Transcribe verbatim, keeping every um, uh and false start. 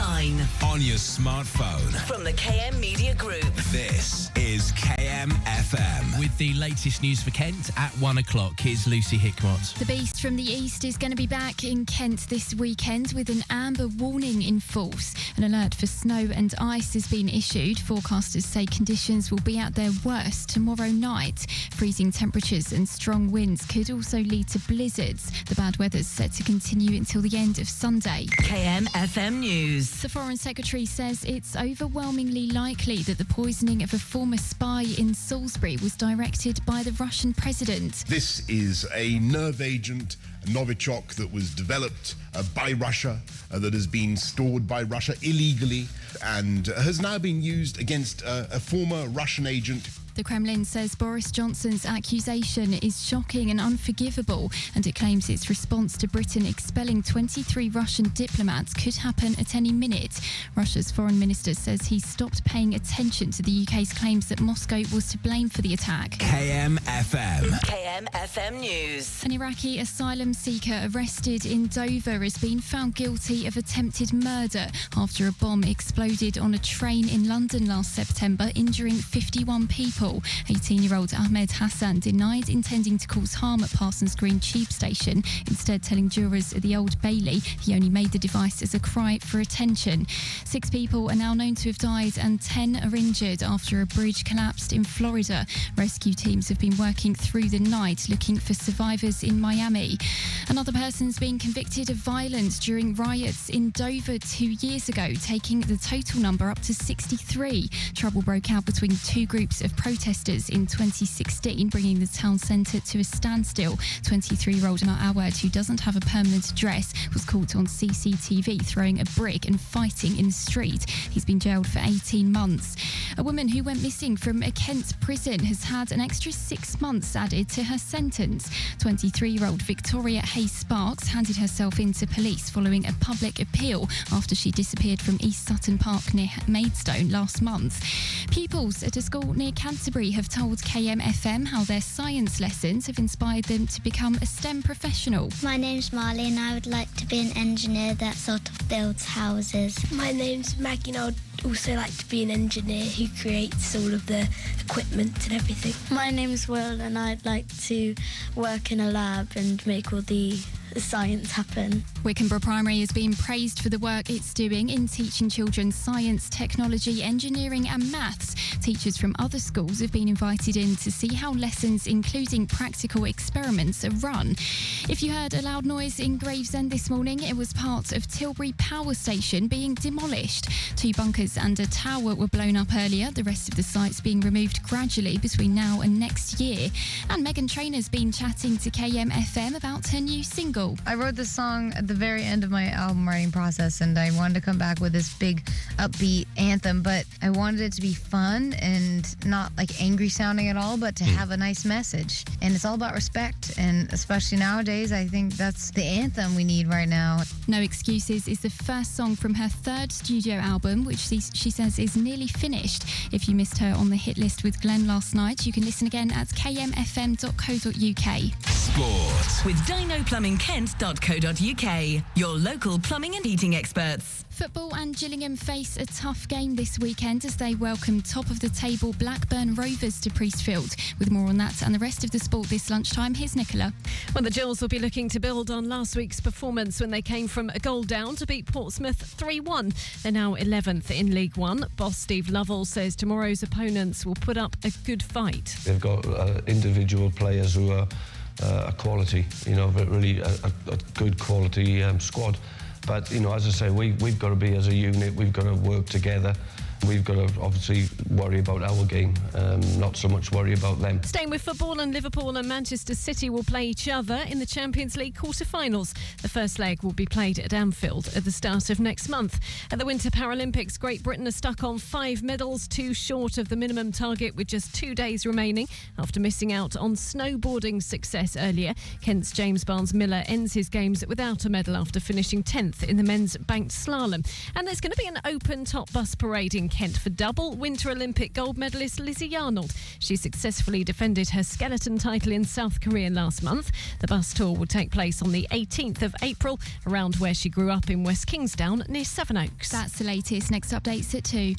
online, on your smartphone. from the K M Media Group. This is K M F M. With the latest news for Kent at one o'clock, here's Lucy Hickmott. The Beast from the East is going to be back in Kent this weekend with an amber warning in force. An alert for snow and ice has been issued. Forecasters say conditions will be at their worst tomorrow night. Freezing temperatures and strong winds could also lead to blizzards. The bad weather's set to continue until the end of Sunday. K M F M News. The Foreign Secretary says it's overwhelmingly likely that the poisoning of a former spy in Salisbury was directed by the Russian president. This is a nerve agent, Novichok, that was developed uh, by Russia, uh, that has been stored by Russia illegally, and has now been used against uh, a former Russian agent. The Kremlin says Boris Johnson's accusation is shocking and unforgivable, and it claims its response to Britain expelling twenty-three Russian diplomats could happen at any minute. Russia's foreign minister says he stopped paying attention to the U K's claims that Moscow was to blame for the attack. K M F M. K M F M News. An Iraqi asylum seeker arrested in Dover has been found guilty of attempted murder after a bomb exploded on a train in London last September, injuring fifty-one people. eighteen-year-old Ahmed Hassan denied intending to cause harm at Parsons Green Tube Station, instead telling jurors at the Old Bailey he only made the device as a cry for attention. Six people are now known to have died and ten are injured after a bridge collapsed in Florida. Rescue teams have been working through the night looking for survivors in Miami. Another person's been convicted of violence during riots in Dover two years ago, taking the total number up to sixty-three. Trouble broke out between two groups of protesters in twenty sixteen, bringing the town centre to a standstill. twenty-three-year-old Matt Awad, who doesn't have a permanent address, was caught on C C T V throwing a brick and fighting in the street. He's been jailed for eighteen months. A woman who went missing from a Kent prison has had an extra six months added to her sentence. twenty-three-year-old Victoria Hayes Sparks handed herself in to police following a public appeal after she disappeared from East Sutton Park near Maidstone last month. Pupils at a school near Canterbury have told K M F M how their science lessons have inspired them to become a STEM professional. My name's Marley and I would like to be an engineer that sort of builds houses. My name's Maggie and I would also like to be an engineer who creates all of the equipment and everything. My name's Will and I'd like to work in a lab and make all the science happen. Wickenborough Primary has been praised for the work it's doing in teaching children science, technology, engineering and maths. Teachers from other schools have been invited in to see how lessons, including practical experiments, are run. If you heard a loud noise in Gravesend this morning, it was part of Tilbury Power Station being demolished. Two bunkers and a tower were blown up earlier. The rest of the site's being removed gradually between now and next year. And Meghan Trainor's been chatting to K M F M about her new single. I wrote this song at the very end of my album writing process, and I wanted to come back with this big upbeat anthem, but I wanted it to be fun and not like angry sounding at all, but to have a nice message. And it's all about respect, and especially nowadays, I think that's the anthem we need right now. No Excuses is the first song from her third studio album, which she, she says is nearly finished. If you missed her on the hit list with Glenn last night, you can listen again at k m f m dot co dot u k. Sport. With dino plumbing kent dot co dot u k, your local plumbing and heating experts. Football and Gillingham face a tough game this weekend as they welcome top-of-the-table Blackburn Rovers to Priestfield. With more on that and the rest of the sport this lunchtime, here's Nicola. Well, the Gills will be looking to build on last week's performance when they came from a goal down to beat Portsmouth three one. They're now eleventh in League One. Boss Steve Lovell says tomorrow's opponents will put up a good fight. They've got uh, individual players who are uh, a quality, you know, but really a, a, a good quality um, squad. But, you know, as I say, we, we've got to be as a unit, we've got to work together. We've got to obviously worry about our game, um, not so much worry about them. Staying with football, and Liverpool and Manchester City will play each other in the Champions League quarter-finals. The first leg will be played at Anfield at the start of next month. At the Winter Paralympics, Great Britain are stuck on five medals, two short of the minimum target with just two days remaining after missing out on snowboarding success earlier. Kent's James Barnes-Miller ends his games without a medal after finishing tenth in the men's banked slalom. And there's going to be an open top bus parade in in Kent for double. Winter Olympic gold medalist Lizzie Arnold. She successfully defended her skeleton title in South Korea last month. The bus tour will take place on the eighteenth of April, around where she grew up in West Kingsdown near Sevenoaks. That's the latest. Next updates at two.